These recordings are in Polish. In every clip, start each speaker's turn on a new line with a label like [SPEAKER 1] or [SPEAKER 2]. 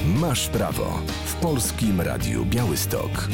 [SPEAKER 1] Masz prawo w Polskim Radiu Białystok.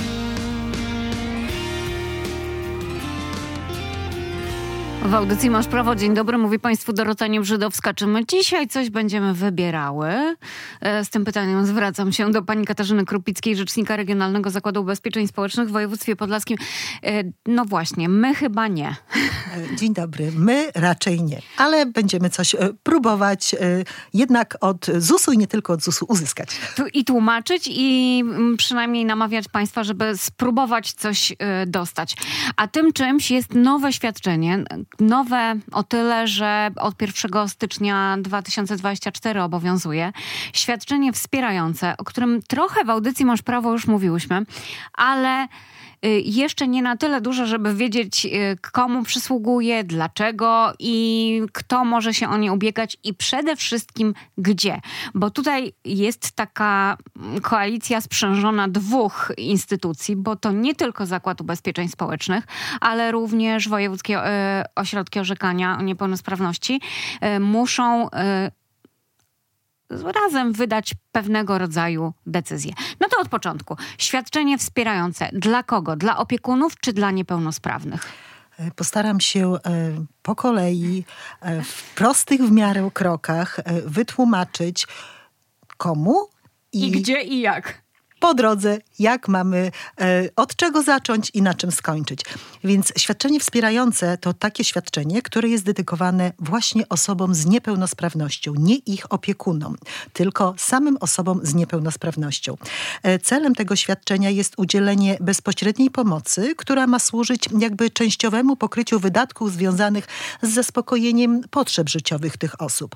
[SPEAKER 2] W audycji Masz prawo. Dzień dobry, mówi Państwu Dorota Niewrzydowska. Czy my dzisiaj coś będziemy wybierały? Z tym pytaniem zwracam się do pani Katarzyny Krupickiej, rzecznika Regionalnego Zakładu Ubezpieczeń Społecznych w województwie podlaskim. No właśnie, my chyba nie.
[SPEAKER 3] Dzień dobry. My raczej nie, ale będziemy coś próbować jednak od ZUS-u i nie tylko od ZUS-u uzyskać.
[SPEAKER 2] I tłumaczyć i przynajmniej namawiać Państwa, żeby spróbować coś dostać. A tym czymś jest nowe świadczenie. Nowe o tyle, że od 1 stycznia 2024 obowiązuje. Świadczenie wspierające, o którym trochę w audycji Masz prawo już mówiłyśmy, ale jeszcze nie na tyle duże, żeby wiedzieć, komu przysługuje, dlaczego i kto może się o nie ubiegać i przede wszystkim gdzie. Bo tutaj jest taka koalicja sprzężona dwóch instytucji, bo to nie tylko Zakład Ubezpieczeń Społecznych, ale również wojewódzkie ośrodki orzekania o niepełnosprawności muszą razem wydać pewnego rodzaju decyzję. No to od początku. Świadczenie wspierające. Dla kogo? Dla opiekunów czy dla niepełnosprawnych?
[SPEAKER 3] Postaram się po kolei, w prostych w miarę krokach wytłumaczyć komu
[SPEAKER 2] I gdzie i jak.
[SPEAKER 3] Po drodze, jak mamy, od czego zacząć i na czym skończyć. Więc świadczenie wspierające to takie świadczenie, które jest dedykowane właśnie osobom z niepełnosprawnością, nie ich opiekunom, tylko samym osobom z niepełnosprawnością. Celem tego świadczenia jest udzielenie bezpośredniej pomocy, która ma służyć jakby częściowemu pokryciu wydatków związanych z zaspokojeniem potrzeb życiowych tych osób.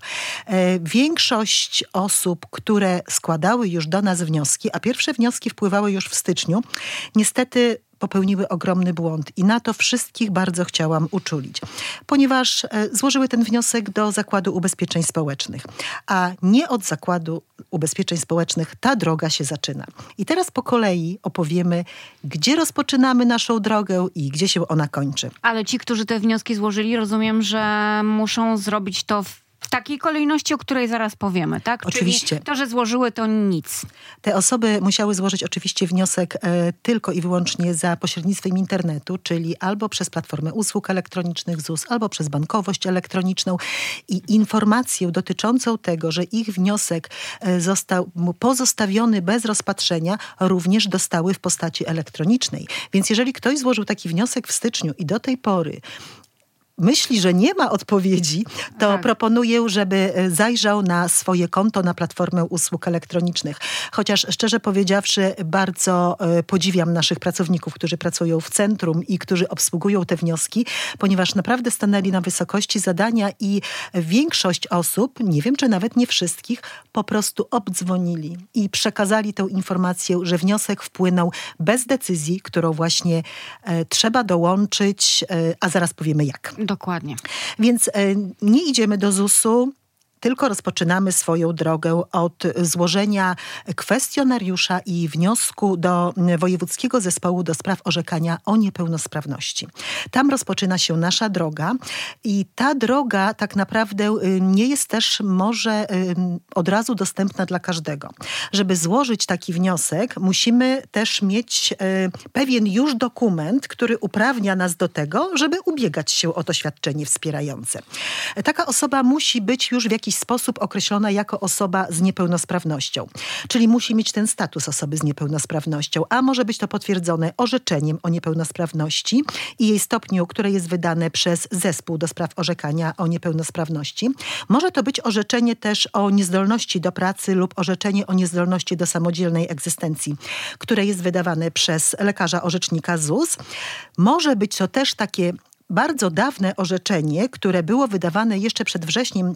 [SPEAKER 3] Większość osób, które składały już do nas wnioski, a pierwsze wnioski wpływały już w styczniu, niestety popełniły ogromny błąd i na to wszystkich bardzo chciałam uczulić, ponieważ złożyły ten wniosek do Zakładu Ubezpieczeń Społecznych, a nie od Zakładu Ubezpieczeń Społecznych ta droga się zaczyna. I teraz po kolei opowiemy, gdzie rozpoczynamy naszą drogę i gdzie się ona kończy.
[SPEAKER 2] Ale ci, którzy te wnioski złożyli, rozumiem, że muszą zrobić to w takiej kolejności, o której zaraz powiemy, tak?
[SPEAKER 3] Oczywiście.
[SPEAKER 2] Czyli to, że złożyły, to nic.
[SPEAKER 3] Te osoby musiały złożyć oczywiście wniosek tylko i wyłącznie za pośrednictwem internetu, czyli albo przez platformę usług elektronicznych ZUS, albo przez bankowość elektroniczną i informację dotyczącą tego, że ich wniosek został pozostawiony bez rozpatrzenia, również dostały w postaci elektronicznej. Więc jeżeli ktoś złożył taki wniosek w styczniu i do tej pory myśli, że nie ma odpowiedzi, to tak. Proponuję, żeby zajrzał na swoje konto na platformę usług elektronicznych. Chociaż szczerze powiedziawszy, bardzo podziwiam naszych pracowników, którzy pracują w centrum i którzy obsługują te wnioski, ponieważ naprawdę stanęli na wysokości zadania i większość osób, nie wiem czy nawet nie wszystkich, po prostu obdzwonili i przekazali tę informację, że wniosek wpłynął bez decyzji, którą właśnie trzeba dołączyć, a zaraz powiemy jak.
[SPEAKER 2] Dokładnie.
[SPEAKER 3] Więc nie idziemy do ZUS-u, tylko rozpoczynamy swoją drogę od złożenia kwestionariusza i wniosku do Wojewódzkiego Zespołu do Spraw Orzekania o Niepełnosprawności. Tam rozpoczyna się nasza droga i ta droga tak naprawdę nie jest też może od razu dostępna dla każdego. Żeby złożyć taki wniosek, musimy też mieć pewien już dokument, który uprawnia nas do tego, żeby ubiegać się o to świadczenie wspierające. Taka osoba musi być już w jakiś sposób określona jako osoba z niepełnosprawnością. Czyli musi mieć ten status osoby z niepełnosprawnością, a może być to potwierdzone orzeczeniem o niepełnosprawności i jej stopniu, które jest wydane przez Zespół do Spraw Orzekania o Niepełnosprawności. Może to być orzeczenie też o niezdolności do pracy lub orzeczenie o niezdolności do samodzielnej egzystencji, które jest wydawane przez lekarza orzecznika ZUS. Może być to też takie bardzo dawne orzeczenie, które było wydawane jeszcze przed wrześniem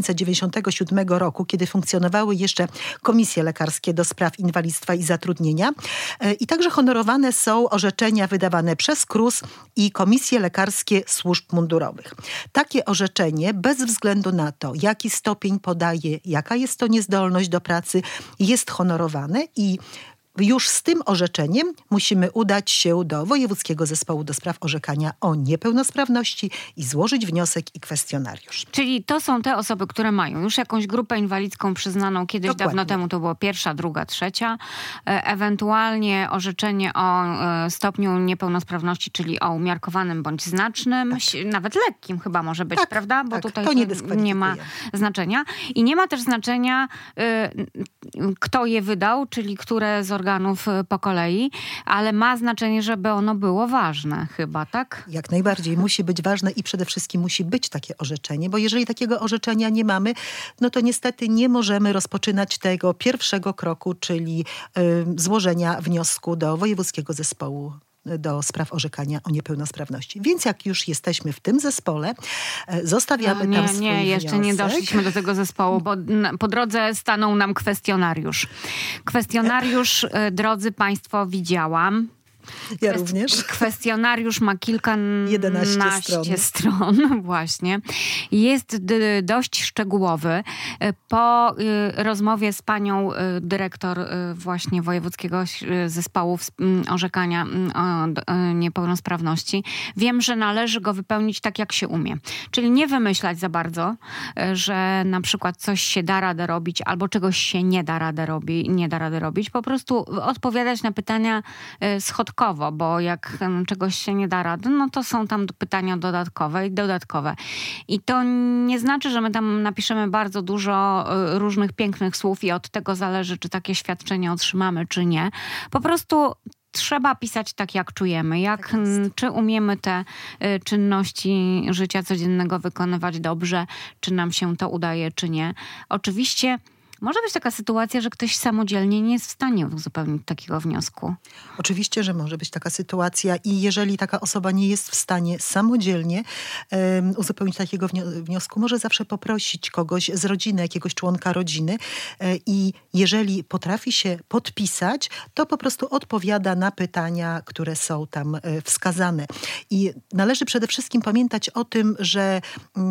[SPEAKER 3] 1997 roku, kiedy funkcjonowały jeszcze komisje lekarskie do spraw inwalidztwa i zatrudnienia. I także honorowane są orzeczenia wydawane przez KRUS i komisje lekarskie służb mundurowych. Takie orzeczenie, bez względu na to, jaki stopień podaje, jaka jest to niezdolność do pracy, jest honorowane i już z tym orzeczeniem musimy udać się do Wojewódzkiego Zespołu do Spraw Orzekania o Niepełnosprawności i złożyć wniosek i kwestionariusz.
[SPEAKER 2] Czyli to są te osoby, które mają już jakąś grupę inwalidzką przyznaną kiedyś
[SPEAKER 3] Dokładnie.
[SPEAKER 2] dawno temu, to było 1., 2., 3. Ewentualnie orzeczenie o stopniu niepełnosprawności, czyli o umiarkowanym bądź znacznym, nawet lekkim chyba może być, prawda? Bo tutaj
[SPEAKER 3] to
[SPEAKER 2] nie ma znaczenia. I nie ma też znaczenia, kto je wydał, czyli które z organów po kolei, ale ma znaczenie, żeby ono było ważne chyba, tak?
[SPEAKER 3] Jak najbardziej. Musi być ważne i przede wszystkim musi być takie orzeczenie, bo jeżeli takiego orzeczenia nie mamy, no to niestety nie możemy rozpoczynać tego pierwszego kroku, czyli złożenia wniosku do Wojewódzkiego Zespołu do Spraw Orzekania o Niepełnosprawności. Więc jak już jesteśmy w tym zespole, zostawiamy tam swój
[SPEAKER 2] Nie, jeszcze
[SPEAKER 3] wniosek.
[SPEAKER 2] nie doszliśmy do tego zespołu, bo po drodze stanął nam kwestionariusz. Kwestionariusz, drodzy państwo, widziałam.
[SPEAKER 3] Ja również.
[SPEAKER 2] Kwestionariusz ma
[SPEAKER 3] 11
[SPEAKER 2] stron. Właśnie. Jest dość szczegółowy. Po rozmowie z panią dyrektor właśnie Wojewódzkiego Zespołu Orzekania o Niepełnosprawności, wiem, że należy go wypełnić tak, jak się umie. Czyli nie wymyślać za bardzo, że na przykład coś się da radę robić, albo czegoś się nie da rady robić. Po prostu odpowiadać na pytania schodkowo, bo jak czegoś się nie da rady, no to są tam pytania dodatkowe. I to nie znaczy, że my tam napiszemy bardzo dużo różnych pięknych słów i od tego zależy, czy takie świadczenie otrzymamy, czy nie. Po prostu trzeba pisać tak, jak czujemy, czy umiemy te czynności życia codziennego wykonywać dobrze, czy nam się to udaje, czy nie. Oczywiście może być taka sytuacja, że ktoś samodzielnie nie jest w stanie uzupełnić takiego wniosku.
[SPEAKER 3] Oczywiście, że może być taka sytuacja i jeżeli taka osoba nie jest w stanie samodzielnie uzupełnić takiego wniosku, może zawsze poprosić kogoś z rodziny, jakiegoś członka rodziny i jeżeli potrafi się podpisać, to po prostu odpowiada na pytania, które są tam wskazane. I należy przede wszystkim pamiętać o tym, że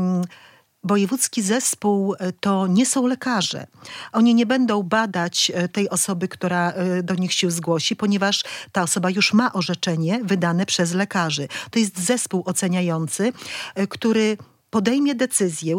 [SPEAKER 3] Wojewódzki zespół to nie są lekarze. Oni nie będą badać tej osoby, która do nich się zgłosi, ponieważ ta osoba już ma orzeczenie wydane przez lekarzy. To jest zespół oceniający, który podejmie decyzję,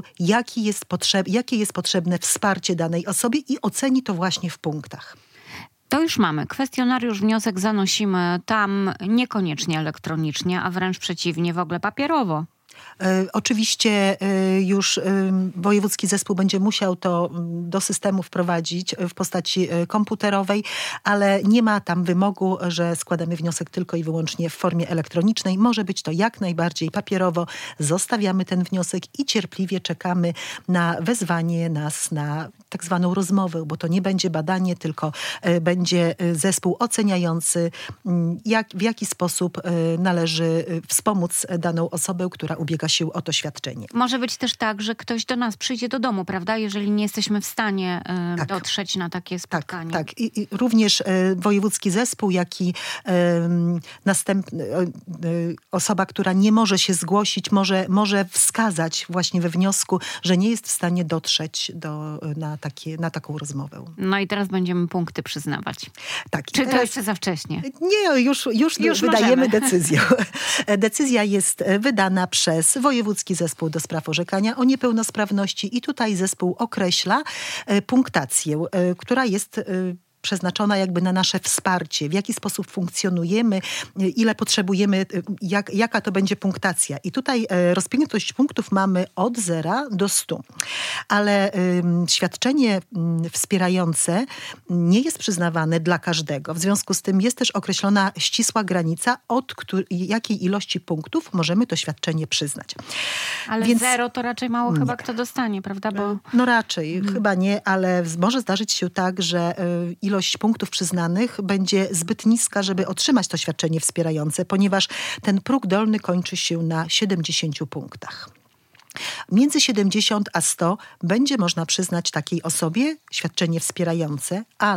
[SPEAKER 3] jakie jest potrzebne wsparcie danej osobie i oceni to właśnie w punktach.
[SPEAKER 2] To już mamy. Kwestionariusz, wniosek zanosimy tam niekoniecznie elektronicznie, a wręcz przeciwnie, w ogóle papierowo.
[SPEAKER 3] Oczywiście już Wojewódzki Zespół będzie musiał to do systemu wprowadzić w postaci komputerowej, ale nie ma tam wymogu, że składamy wniosek tylko i wyłącznie w formie elektronicznej. Może być to jak najbardziej papierowo. Zostawiamy ten wniosek i cierpliwie czekamy na wezwanie nas na tak zwaną rozmowę, bo to nie będzie badanie, tylko będzie zespół oceniający, w jaki sposób należy wspomóc daną osobę, która ubiega się o to świadczenie.
[SPEAKER 2] Może być też tak, że ktoś do nas przyjdzie do domu, prawda? Jeżeli nie jesteśmy w stanie dotrzeć na takie spotkanie.
[SPEAKER 3] Tak. I również Wojewódzki Zespół, jak i osoba, która nie może się zgłosić, może wskazać właśnie we wniosku, że nie jest w stanie dotrzeć na taką rozmowę.
[SPEAKER 2] No i teraz będziemy punkty przyznawać.
[SPEAKER 3] Tak.
[SPEAKER 2] Czy to jeszcze za wcześnie?
[SPEAKER 3] Nie, już wydajemy decyzję. Decyzja jest wydana przez Wojewódzki Zespół do Spraw Orzekania o Niepełnosprawności i tutaj zespół określa punktację, która jest przeznaczona jakby na nasze wsparcie, w jaki sposób funkcjonujemy, ile potrzebujemy, jaka to będzie punktacja. I tutaj rozpiętość punktów mamy od 0 do 100. Ale świadczenie wspierające nie jest przyznawane dla każdego. W związku z tym jest też określona ścisła granica, od jakiej ilości punktów możemy to świadczenie przyznać.
[SPEAKER 2] Ale 0 to raczej mało chyba kto dostanie, prawda?
[SPEAKER 3] No raczej, chyba nie, ale może zdarzyć się tak, że ilość punktów przyznanych będzie zbyt niska, żeby otrzymać to świadczenie wspierające, ponieważ ten próg dolny kończy się na 70 punktach. Między 70 a 100 będzie można przyznać takiej osobie świadczenie wspierające, ale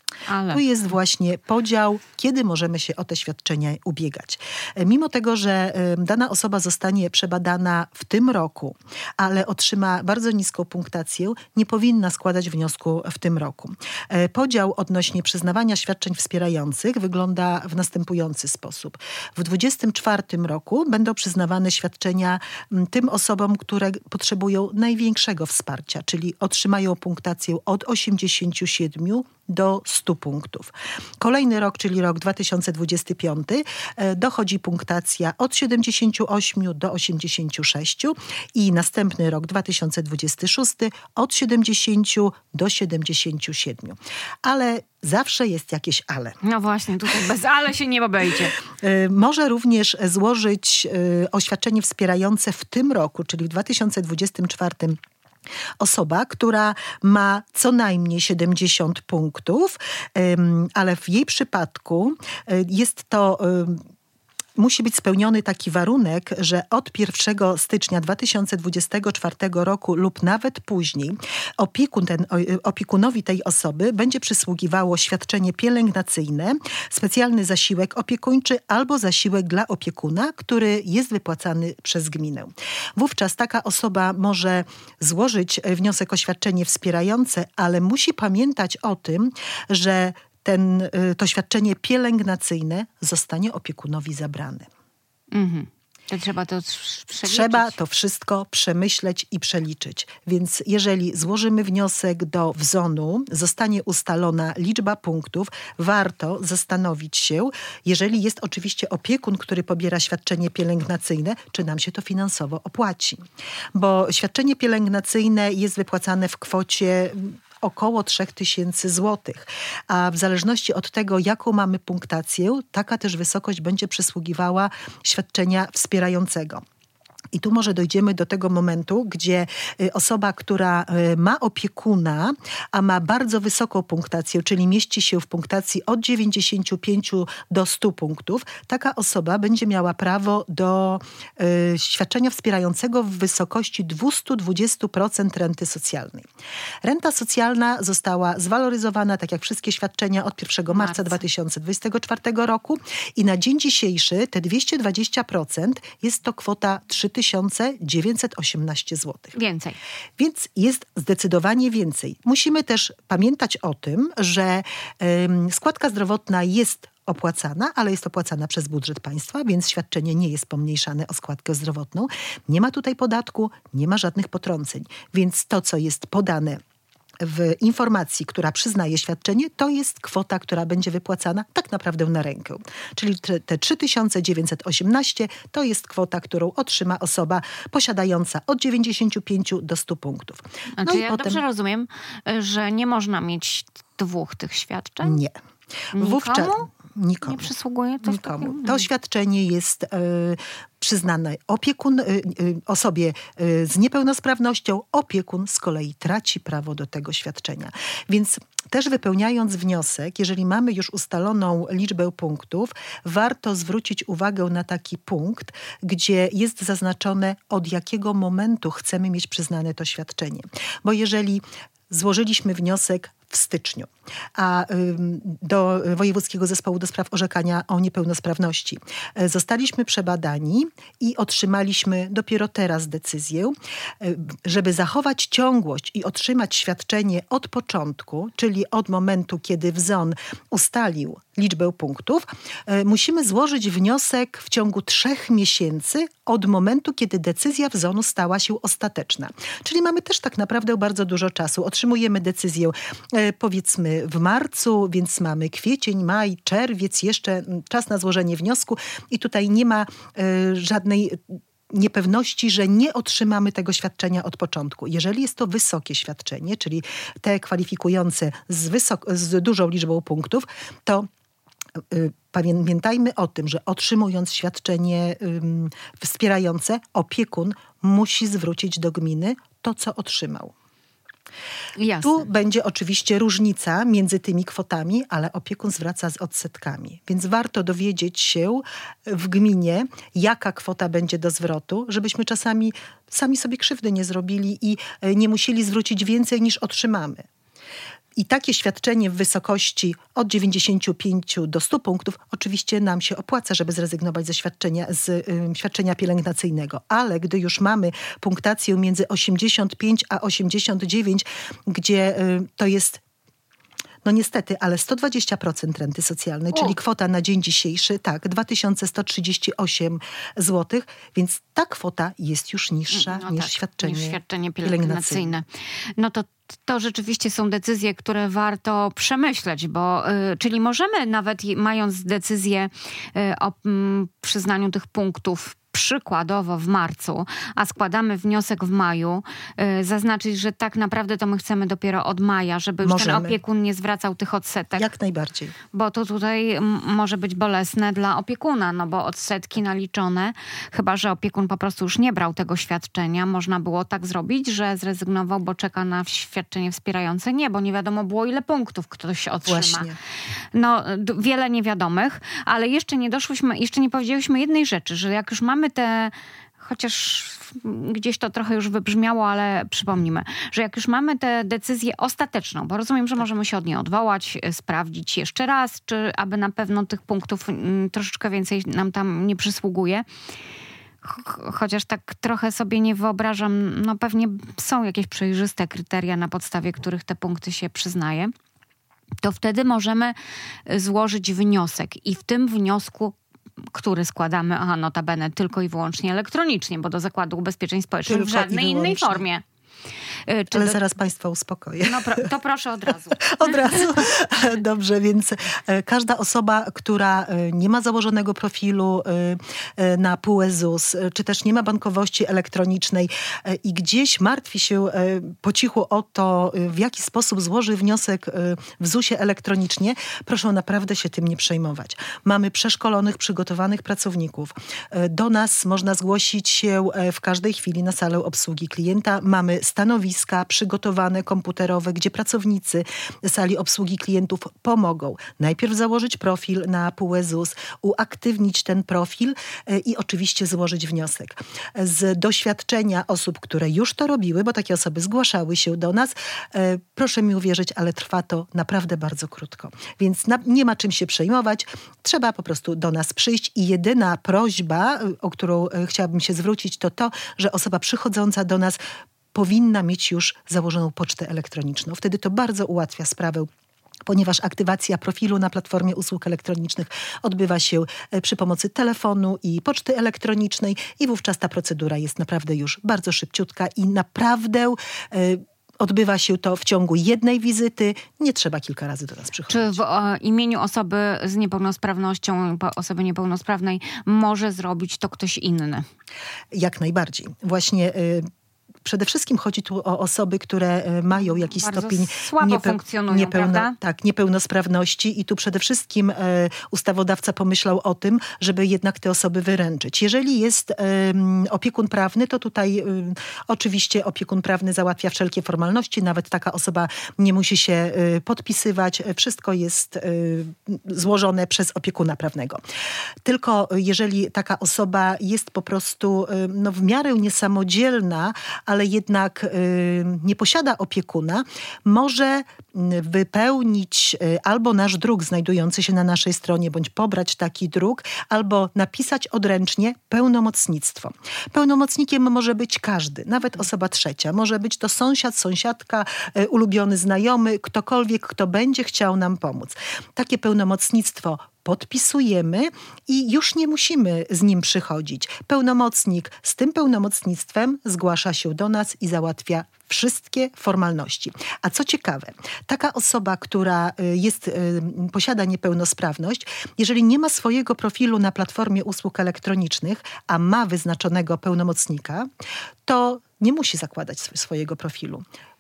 [SPEAKER 2] Ale.
[SPEAKER 3] Tu jest właśnie podział, kiedy możemy się o te świadczenia ubiegać. Mimo tego, że dana osoba zostanie przebadana w tym roku, ale otrzyma bardzo niską punktację, nie powinna składać wniosku w tym roku. Podział odnośnie przyznawania świadczeń wspierających wygląda w następujący sposób. W 2024 roku będą przyznawane świadczenia tym osobom, które potrzebują największego wsparcia, czyli otrzymają punktację od 87 do 100 punktów. Kolejny rok, czyli rok 2025, dochodzi punktacja od 78 do 86 i następny rok 2026 od 70 do 77. Ale zawsze jest jakieś ale.
[SPEAKER 2] No właśnie, tutaj bez ale się nie obejdzie.
[SPEAKER 3] Może również złożyć oświadczenie wspierające w tym roku, czyli w 2024 osoba, która ma co najmniej 70 punktów, ale w jej przypadku jest to... Musi być spełniony taki warunek, że od 1 stycznia 2024 roku lub nawet później opiekunowi tej osoby będzie przysługiwało świadczenie pielęgnacyjne, specjalny zasiłek opiekuńczy albo zasiłek dla opiekuna, który jest wypłacany przez gminę. Wówczas taka osoba może złożyć wniosek o świadczenie wspierające, ale musi pamiętać o tym, że to świadczenie pielęgnacyjne zostanie opiekunowi zabrane.
[SPEAKER 2] Mhm. To trzeba to przeliczyć.
[SPEAKER 3] Trzeba to wszystko przemyśleć i przeliczyć. Więc jeżeli złożymy wniosek do WZON-u, zostanie ustalona liczba punktów, warto zastanowić się, jeżeli jest oczywiście opiekun, który pobiera świadczenie pielęgnacyjne, czy nam się to finansowo opłaci. Bo świadczenie pielęgnacyjne jest wypłacane w kwocie około 3000 złotych. A w zależności od tego, jaką mamy punktację, taka też wysokość będzie przysługiwała świadczenia wspierającego. I tu może dojdziemy do tego momentu, gdzie osoba, która ma opiekuna, a ma bardzo wysoką punktację, czyli mieści się w punktacji od 95 do 100 punktów, taka osoba będzie miała prawo do świadczenia wspierającego w wysokości 220% renty socjalnej. Renta socjalna została zwaloryzowana, tak jak wszystkie świadczenia, od 1 marca 2024 roku i na dzień dzisiejszy te 220% jest to kwota 3918 zł.
[SPEAKER 2] Więcej.
[SPEAKER 3] Więc jest zdecydowanie więcej. Musimy też pamiętać o tym, że składka zdrowotna jest opłacana, ale jest opłacana przez budżet państwa, więc świadczenie nie jest pomniejszane o składkę zdrowotną. Nie ma tutaj podatku, nie ma żadnych potrąceń. Więc to, co jest podane w informacji, która przyznaje świadczenie, to jest kwota, która będzie wypłacana tak naprawdę na rękę. Czyli te 3918 to jest kwota, którą otrzyma osoba posiadająca od 95 do 100 punktów.
[SPEAKER 2] No czy ja potem dobrze rozumiem, że nie można mieć dwóch tych świadczeń?
[SPEAKER 3] Nie. Wówczas nikomu.
[SPEAKER 2] Nie przysługuje to
[SPEAKER 3] nikomu. To świadczenie jest przyznane osobie z niepełnosprawnością. Opiekun z kolei traci prawo do tego świadczenia. Więc też wypełniając wniosek, jeżeli mamy już ustaloną liczbę punktów, warto zwrócić uwagę na taki punkt, gdzie jest zaznaczone, od jakiego momentu chcemy mieć przyznane to świadczenie. Bo jeżeli złożyliśmy wniosek w styczniu, a do Wojewódzkiego Zespołu do Spraw Orzekania o Niepełnosprawności zostaliśmy przebadani i otrzymaliśmy dopiero teraz decyzję, żeby zachować ciągłość i otrzymać świadczenie od początku, czyli od momentu, kiedy WZON ustalił liczbę punktów, musimy złożyć wniosek w ciągu 3 miesięcy od momentu, kiedy decyzja WZON-u stała się ostateczna. Czyli mamy też tak naprawdę bardzo dużo czasu. Otrzymujemy decyzję powiedzmy w marcu, więc mamy kwiecień, maj, czerwiec, jeszcze czas na złożenie wniosku i tutaj nie ma żadnej niepewności, że nie otrzymamy tego świadczenia od początku. Jeżeli jest to wysokie świadczenie, czyli te kwalifikujące z dużą liczbą punktów, to pamiętajmy o tym, że otrzymując świadczenie wspierające, opiekun musi zwrócić do gminy to, co otrzymał.
[SPEAKER 2] Jasne.
[SPEAKER 3] Tu będzie oczywiście różnica między tymi kwotami, ale opiekun zwraca z odsetkami. Więc warto dowiedzieć się w gminie, jaka kwota będzie do zwrotu, żebyśmy czasami sami sobie krzywdy nie zrobili i nie musieli zwrócić więcej niż otrzymamy. I takie świadczenie w wysokości od 95 do 100 punktów oczywiście nam się opłaca, żeby zrezygnować ze świadczenia pielęgnacyjnego. Ale gdy już mamy punktację między 85 a 89, gdzie to jest niestety, ale 120% renty socjalnej, czyli kwota na dzień dzisiejszy, 2138 zł, więc ta kwota jest już niższa niż świadczenie pielęgnacyjne.
[SPEAKER 2] No to rzeczywiście są decyzje, które warto przemyśleć, czyli możemy nawet mając decyzję o przyznaniu tych punktów przykładowo w marcu, a składamy wniosek w maju, zaznaczyć, że tak naprawdę to my chcemy dopiero od maja, żeby już ten opiekun nie zwracał tych odsetek.
[SPEAKER 3] Jak najbardziej.
[SPEAKER 2] Bo to tutaj może być bolesne dla opiekuna, bo odsetki naliczone, chyba że opiekun po prostu już nie brał tego świadczenia, można było tak zrobić, że zrezygnował, bo czeka na świadczenie wspierające. Nie, bo nie wiadomo było, ile punktów ktoś otrzyma.
[SPEAKER 3] Właśnie.
[SPEAKER 2] Wiele niewiadomych, ale jeszcze nie powiedzieliśmy jednej rzeczy, że jak już mamy chociaż gdzieś to trochę już wybrzmiało, ale przypomnimy, że jak już mamy tę decyzję ostateczną, bo rozumiem, że możemy się od niej odwołać, sprawdzić jeszcze raz, czy aby na pewno tych punktów troszeczkę więcej nam tam nie przysługuje. Chociaż tak trochę sobie nie wyobrażam, pewnie są jakieś przejrzyste kryteria, na podstawie których te punkty się przyznaje, to wtedy możemy złożyć wniosek i w tym wniosku, który składamy, notabene tylko i wyłącznie elektronicznie, bo do Zakładu Ubezpieczeń Społecznych w żadnej innej formie.
[SPEAKER 3] Ale zaraz Państwa uspokoję.
[SPEAKER 2] To proszę od razu.
[SPEAKER 3] Od razu. Dobrze, więc każda osoba, która nie ma założonego profilu na PUE ZUS, czy też nie ma bankowości elektronicznej i gdzieś martwi się po cichu o to, w jaki sposób złoży wniosek w ZUS-ie elektronicznie, proszę naprawdę się tym nie przejmować. Mamy przeszkolonych, przygotowanych pracowników. Do nas można zgłosić się w każdej chwili na salę obsługi klienta. Mamy stanowiska przygotowane, komputerowe, gdzie pracownicy sali obsługi klientów pomogą najpierw założyć profil na PUE ZUS, uaktywnić ten profil i oczywiście złożyć wniosek. Z doświadczenia osób, które już to robiły, bo takie osoby zgłaszały się do nas, proszę mi uwierzyć, ale trwa to naprawdę bardzo krótko. Więc nie ma czym się przejmować. Trzeba po prostu do nas przyjść i jedyna prośba, o którą chciałabym się zwrócić, to, że osoba przychodząca do nas powinna mieć już założoną pocztę elektroniczną. Wtedy to bardzo ułatwia sprawę, ponieważ aktywacja profilu na platformie usług elektronicznych odbywa się przy pomocy telefonu i poczty elektronicznej i wówczas ta procedura jest naprawdę już bardzo szybciutka i naprawdę odbywa się to w ciągu jednej wizyty. Nie trzeba kilka razy do nas przychodzić.
[SPEAKER 2] Czy w imieniu osoby z niepełnosprawnością, osoby niepełnosprawnej może zrobić to ktoś inny?
[SPEAKER 3] Jak najbardziej. Właśnie przede wszystkim chodzi tu o osoby, które mają jakiś
[SPEAKER 2] bardzo
[SPEAKER 3] stopień
[SPEAKER 2] słabo funkcjonują, prawda?
[SPEAKER 3] Niepełnosprawności i tu przede wszystkim ustawodawca pomyślał o tym, żeby jednak te osoby wyręczyć. Jeżeli jest opiekun prawny, to tutaj oczywiście opiekun prawny załatwia wszelkie formalności, nawet taka osoba nie musi się podpisywać. Wszystko jest złożone przez opiekuna prawnego. Tylko jeżeli taka osoba jest po prostu w miarę niesamodzielna, ale jednak nie posiada opiekuna, może wypełnić albo nasz druk znajdujący się na naszej stronie, bądź pobrać taki druk, albo napisać odręcznie pełnomocnictwo. Pełnomocnikiem może być każdy, nawet osoba trzecia. Może być to sąsiad, sąsiadka, ulubiony znajomy, ktokolwiek, kto będzie chciał nam pomóc. Takie pełnomocnictwo podpisujemy i już nie musimy z nim przychodzić. Pełnomocnik z tym pełnomocnictwem zgłasza się do nas i załatwia wszystkie formalności. A co ciekawe, taka osoba, która posiada niepełnosprawność, jeżeli nie ma swojego profilu na platformie usług elektronicznych, a ma wyznaczonego pełnomocnika, to nie musi zakładać swojego profilu.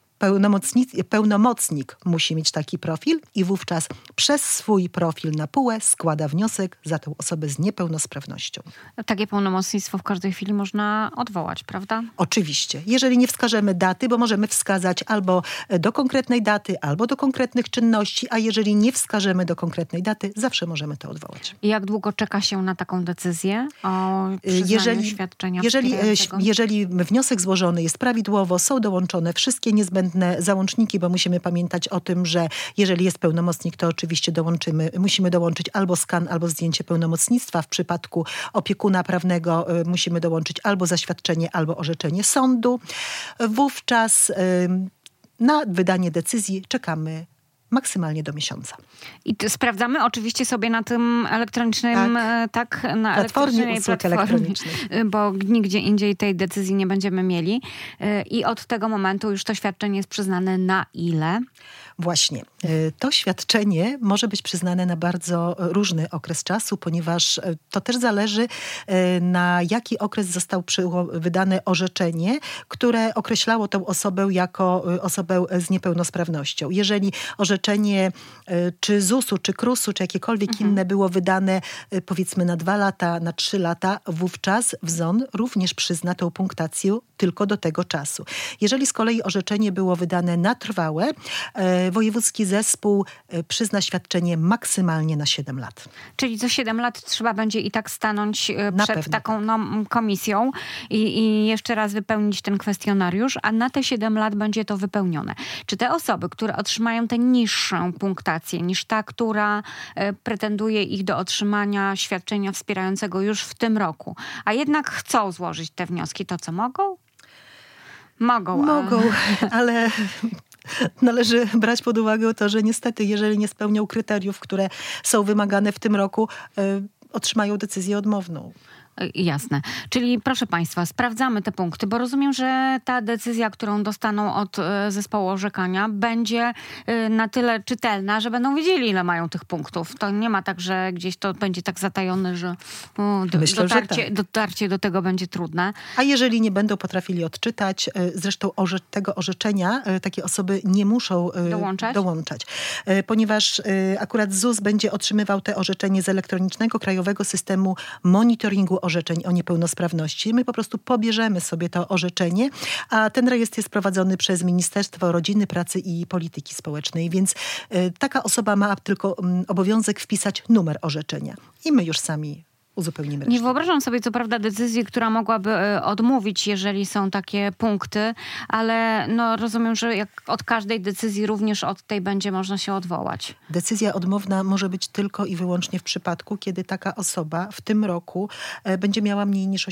[SPEAKER 3] Pełnomocnik musi mieć taki profil i wówczas przez swój profil na PUE składa wniosek za tę osobę z niepełnosprawnością.
[SPEAKER 2] Takie pełnomocnictwo w każdej chwili można odwołać, prawda?
[SPEAKER 3] Oczywiście. Jeżeli nie wskażemy daty, bo możemy wskazać albo do konkretnej daty, albo do konkretnych czynności, a jeżeli nie wskażemy do konkretnej daty, zawsze możemy to odwołać.
[SPEAKER 2] I jak długo czeka się na taką decyzję o przyznaniu świadczenia
[SPEAKER 3] jeżeli wniosek złożony jest prawidłowo, są dołączone wszystkie niezbędne niezbędne załączniki, bo musimy pamiętać o tym, że jeżeli jest pełnomocnik, to oczywiście musimy dołączyć albo skan, albo zdjęcie pełnomocnictwa. W przypadku opiekuna prawnego musimy dołączyć albo zaświadczenie, albo orzeczenie sądu. Wówczas na wydanie decyzji czekamy maksymalnie do miesiąca.
[SPEAKER 2] I sprawdzamy oczywiście sobie na tym elektronicznym, na
[SPEAKER 3] platformie usług elektronicznych.
[SPEAKER 2] Bo nigdzie indziej tej decyzji nie będziemy mieli. I od tego momentu już to świadczenie jest przyznane na ile?
[SPEAKER 3] Właśnie. To świadczenie może być przyznane na bardzo różny okres czasu, ponieważ to też zależy, na jaki okres zostało wydane orzeczenie, które określało tę osobę jako osobę z niepełnosprawnością. Jeżeli orzeczenie czy ZUS-u, czy KRUS-u, czy jakiekolwiek inne było wydane powiedzmy na 2 lata, na 3 lata, wówczas WZON również przyzna tą punktację tylko do tego czasu. Jeżeli z kolei orzeczenie było wydane na trwałe, wojewódzki zespół przyzna świadczenie maksymalnie na 7 lat.
[SPEAKER 2] Czyli co 7 lat trzeba będzie i tak stanąć przed taką komisją i jeszcze raz wypełnić ten kwestionariusz, a na te 7 lat będzie to wypełnione. Czy te osoby, które otrzymają tę niższą punktację niż ta, która pretenduje ich do otrzymania świadczenia wspierającego już w tym roku, a jednak chcą złożyć te wnioski, to co mogą? Mogą,
[SPEAKER 3] ale należy brać pod uwagę to, że niestety, jeżeli nie spełnią kryteriów, które są wymagane w tym roku, otrzymają decyzję odmowną.
[SPEAKER 2] Jasne. Czyli proszę Państwa, sprawdzamy te punkty, bo rozumiem, że ta decyzja, którą dostaną od zespołu orzekania, będzie na tyle czytelna, że będą wiedzieli, ile mają tych punktów. To nie ma tak, że gdzieś to będzie tak zatajone, że dotarcie do tego będzie trudne.
[SPEAKER 3] A jeżeli nie będą potrafili odczytać, zresztą tego orzeczenia takie osoby nie muszą dołączać. Ponieważ akurat ZUS będzie otrzymywał te orzeczenie z elektronicznego Krajowego Systemu Monitoringu Orzeczeń o Niepełnosprawności. My po prostu pobierzemy sobie to orzeczenie, a ten rejestr jest prowadzony przez Ministerstwo Rodziny, Pracy i Polityki Społecznej, więc taka osoba ma tylko obowiązek wpisać numer orzeczenia i my już sami uzupełnimy resztę.
[SPEAKER 2] Nie wyobrażam sobie co prawda decyzji, która mogłaby odmówić, jeżeli są takie punkty, ale rozumiem, że jak od każdej decyzji również od tej będzie można się odwołać.
[SPEAKER 3] Decyzja odmowna może być tylko i wyłącznie w przypadku, kiedy taka osoba w tym roku będzie miała mniej niż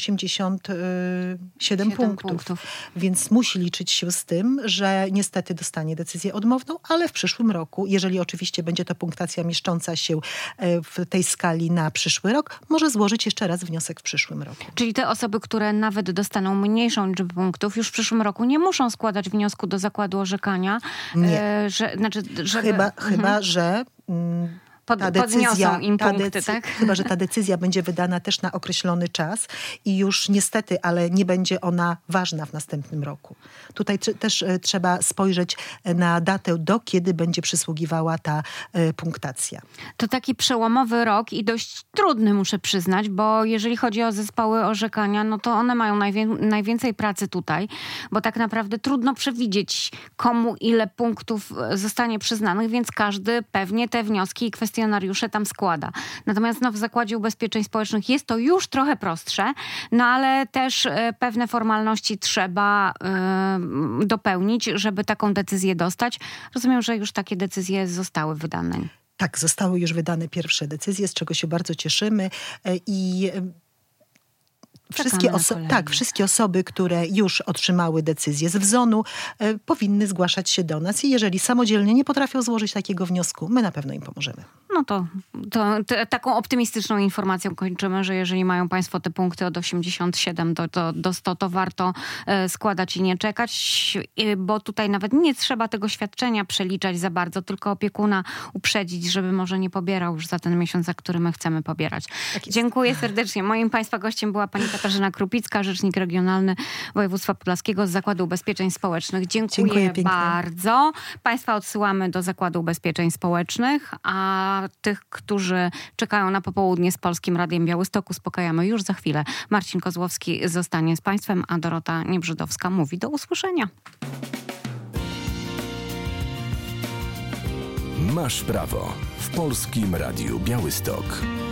[SPEAKER 3] 87 punktów. Więc musi liczyć się z tym, że niestety dostanie decyzję odmowną, ale w przyszłym roku, jeżeli oczywiście będzie to punktacja mieszcząca się w tej skali na przyszły rok, może złożyć jeszcze raz wniosek w przyszłym roku.
[SPEAKER 2] Czyli te osoby, które nawet dostaną mniejszą liczbę punktów, już w przyszłym roku nie muszą składać wniosku do zakładu orzekania?
[SPEAKER 3] Nie. Chyba, że
[SPEAKER 2] podniosą im punkty, tak?
[SPEAKER 3] Chyba, że ta decyzja będzie wydana też na określony czas i już niestety, ale nie będzie ona ważna w następnym roku. Tutaj też trzeba spojrzeć na datę, do kiedy będzie przysługiwała ta punktacja.
[SPEAKER 2] To taki przełomowy rok i dość trudny, muszę przyznać, bo jeżeli chodzi o zespoły orzekania, no to one mają najwięcej pracy tutaj, bo tak naprawdę trudno przewidzieć, komu ile punktów zostanie przyznanych, więc każdy pewnie te wnioski i kwestionariusze tam składa. Natomiast w Zakładzie Ubezpieczeń Społecznych jest to już trochę prostsze, ale też pewne formalności trzeba dopełnić, żeby taką decyzję dostać. Rozumiem, że już takie decyzje zostały wydane.
[SPEAKER 3] Tak, zostały już wydane pierwsze decyzje, z czego się bardzo cieszymy i wszystkie osoby, które już otrzymały decyzję z WZON-u, powinny zgłaszać się do nas i jeżeli samodzielnie nie potrafią złożyć takiego wniosku, my na pewno im pomożemy.
[SPEAKER 2] No to taką optymistyczną informacją kończymy, że jeżeli mają Państwo te punkty od 87 do 100, to warto składać i nie czekać, bo tutaj nawet nie trzeba tego świadczenia przeliczać za bardzo, tylko opiekuna uprzedzić, żeby może nie pobierał już za ten miesiąc, za który my chcemy pobierać. Tak, dziękuję serdecznie. Moim Państwa gościem była pani Katarzyna Krupicka, rzecznik regionalny województwa podlaskiego z Zakładu Ubezpieczeń Społecznych. Dziękuję bardzo. Państwa odsyłamy do Zakładu Ubezpieczeń Społecznych, a tych, którzy czekają na popołudnie z Polskim Radiem Białystok, uspokajamy już za chwilę. Marcin Kozłowski zostanie z Państwem, a Dorota Niebrzydowska mówi do usłyszenia.
[SPEAKER 1] Masz prawo w Polskim Radiu Białystok.